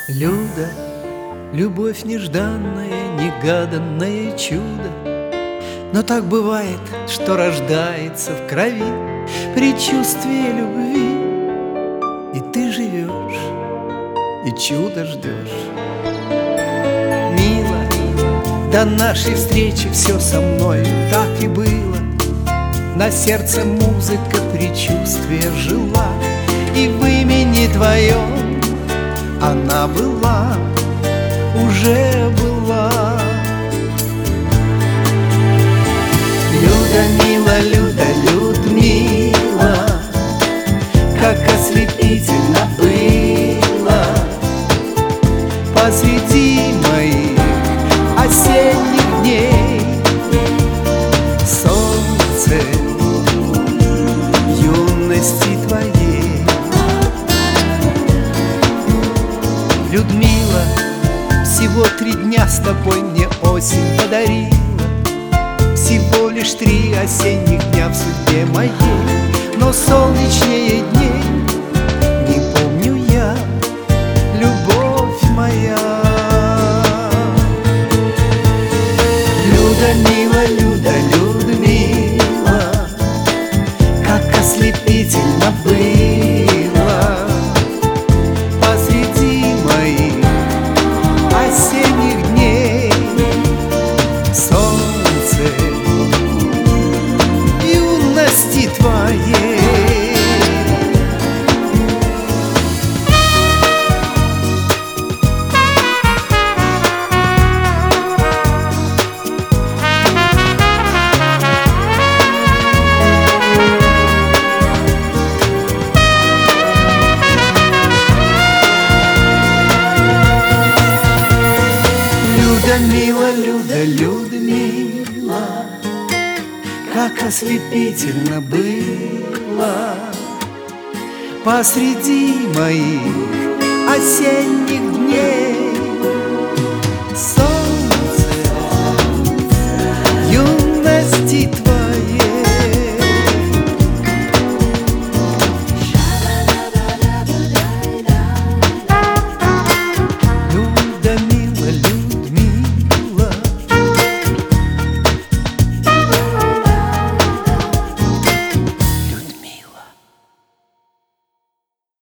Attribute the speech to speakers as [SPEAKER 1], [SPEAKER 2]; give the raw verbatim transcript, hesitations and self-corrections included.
[SPEAKER 1] Люда, любовь нежданная, негаданное чудо. Но так бывает, что рождается в крови предчувствие любви, и ты живешь, и чудо ждешь. Мило, до нашей встречи все со мною так и было. На сердце музыка предчувствия жила, и в имени твоем она была, уже была. Люда, мила, Люда, Людмила, как ослепительно было посреди моих осенних дней солнце юности твоей. Людмила, всего три дня с тобой мне осень подарила, всего лишь три осенних дня в судьбе моей, но солнечнее дней не помню я, любовь моя. Люда, мила, Люда, Людмила, как ослепительно было посреди моих осенних дней солнце юности твоей. Люда, мила, Люда, Людмила, как ослепительно было посреди моих осенних дней.